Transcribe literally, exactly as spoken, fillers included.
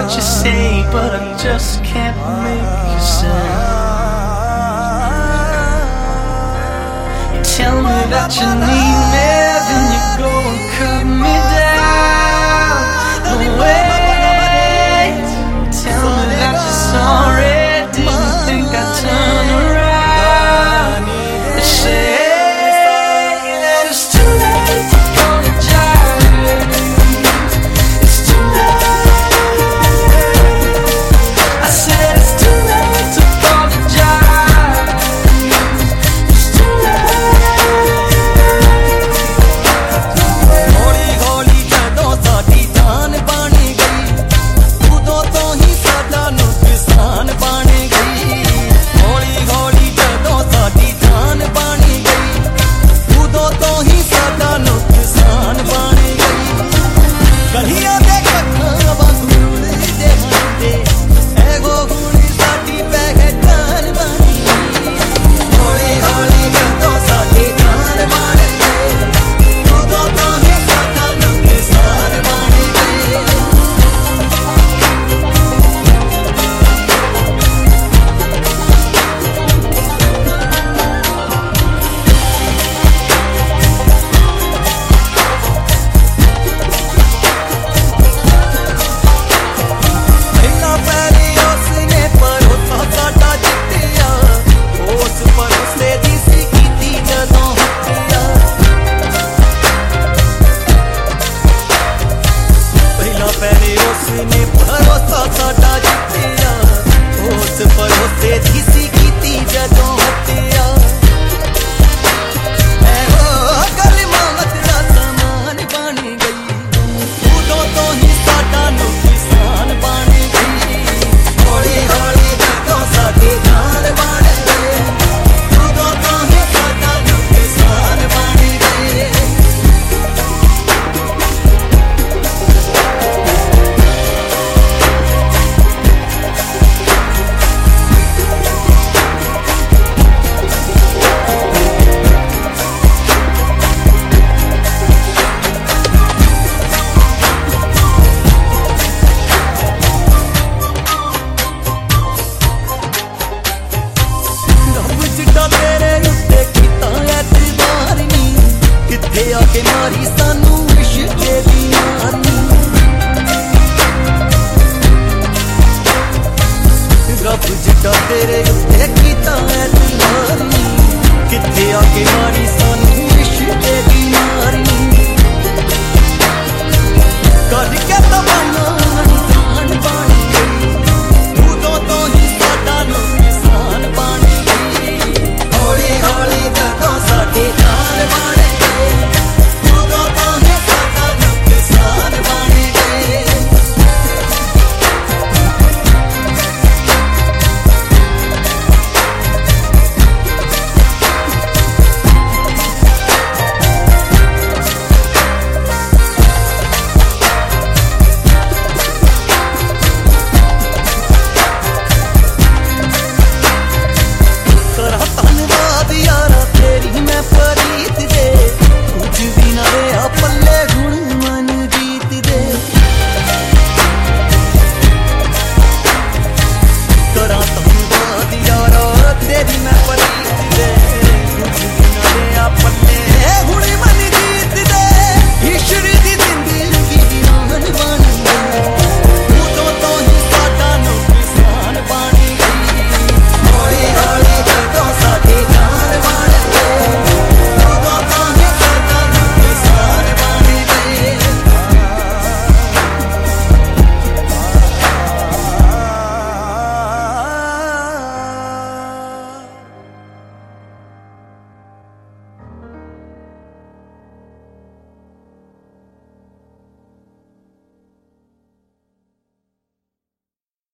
what you say, but I just can't make a sound. You tell me that you need me, then you go and cut me down. No wait, tell me that you're sorry, didn't think I'd turn around. You say that it's too late to apologize. It's too late. I said it's too late to apologize. It's too late. Holi holi ਜਦੋਂ ਸਾਡੀ ਜਾਨ ਬਣ ਗਈ, ਉਦੋਂ ਤੋਂ ਹੀ ਸਾਡਾ ਨੁਕਸਾਨ ਬਣ ਗਈ। ਹੌਲੀ ਹੌਲੀ ਜਦੋਂ ਸਾਡੀ ਜਾਨ ਬਣ ਗਈ, ਉਦੋਂ ਤੋਂ ਹੀ ਸਾਡਾ ਨੁਕਸਾਨ ਬਣ ਗਈ। ਗਲੀਆਂ ਦੇ ਕੱਖਾਂ ਵਾਂਗੂ ਉੜਦੇ ਹੰਦੇ, ਐਗੋ ਗੁਣੀ ਸਾਡੀ ਪਹਿਚਾਨ ਬਣ ਗਈ। ਹੌਲੀ ਹੌਲੀ ਜਦੋਂ ਸਾਡੀ ਜਾਨ ਬਣ ਗਈ, ਉਦੋਂ ਤੋਂ ਹੀ ਸਾਡਾ ਨੁਕਸਾਨ ਬਣ ਗਈ। ਪਹਿਲਾਂ ਪੈਰੀ ਉਸਨੇ ਭਰੋਸਾ ਸਾਡਾ ਜਿੱਤਿਆ, ਉਸ ਭਰੋਸੇ ਦੀ ਸੀ ਕੀਤੀ ਜਦੋਂ ਹੱਤਿਆ। ਪਹਿਲਾਂ ਪੈਰੀ ਉਸਨੇ ਭਰੋਸਾ ਸਾਡਾ ਜਿੱਤਿਆ, ਉਸ ਭਰੋਸੇ ਦੀ ਸੀ ਕੀਤੀ ਜਦੋਂ ਹੱਤਿਆ। ਇਹੋ ਕਲਮਾਂ ਦਾ ਸਮਾਨ ਬਣ ਗਈ, ਉਦੋਂ ਤੋਂ ਹੀ ਸਾਡਾ ਨੁਕਸਾਨ ਬਣ ਗਈ। ਹੌਲੀ ਹੌਲੀ ਜਦੋਂ ਸਾਡੀ ਜਾਨ ਬਣ ਗਈ, ਉਦੋਂ ਤੋਂ ਹੀ ਸਾਡਾ ਨੁਕਸਾਨ ਬਣ ਗਈ। ਰੱਬ ਜਿੱਡਾ ਤੇਰੇ ਉੱਤੇ ਕੀਤਾ ਐਤਬਾਰ ਨੀ, ਕਿੱਥੇ ਆ ਕੇ ਮਾਰੀ ਸਾਨੂੰ ਇਸ਼ਕੇ ਦੀ ਮਾਰੀ। ਰੱਬ ਜਿੱਡਾ ਤੇਰੇ ਉੱਤੇ ਕੀਤਾ ਐਤਬਾਰ ਨੀ, ਕਿੱਥੇ ਆ ਕੇ ਮਾਰੀ ਸਾਨੂੰ ਇਸ਼ਕੇ ਦੀ ਮਾਰੀ। ਕਰਕੇ ਤਮੰਨਾ